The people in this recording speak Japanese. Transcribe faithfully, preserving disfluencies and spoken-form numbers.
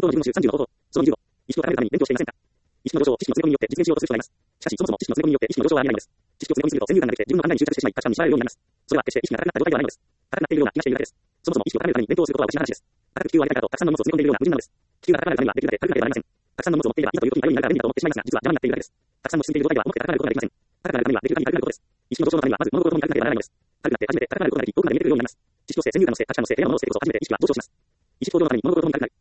等の自分のじゅう、さんじゅうの方法。そのにじゅうを、意識を高めるために勉強していませんか？意識の上昇を知識の詰め込みによって実現しようとする人がいます。しかし、そもそも知識の詰め込みによって意識の上昇は見えないのです。知識を詰め込みすぎると先入観ができて自分の考えに執着してしまい、価値観に縛られるようになります。それは決して意識が高くなった状態ではないのです。高くなっているような気がしているだけです。そもそも意識を高めるために勉強することはおかしな話です。高く地球を上げたいかとたくさんの荷物を積み込んでいるような矛盾なのです。地球が高まるためにはできるだけ軽くなければなりません。たくさんの荷物を持っていればいざという時に頼りになるから便利だと思ってしまいますが、実は邪魔になっているだけです。たくさんの進んでいる状態では重くて高くなることができません。高くなるためにはできる限り軽くなることです。意識の上昇のためにはまず物事を軽くなければならないのです。軽くなって初めて高くなることができ、遠くまで見えてくるようになります。知識のせい、先入観のせい、価値観のせい、得るもののせいでこそ初めて意識は上昇します。意識向上のために物事を軽くなる。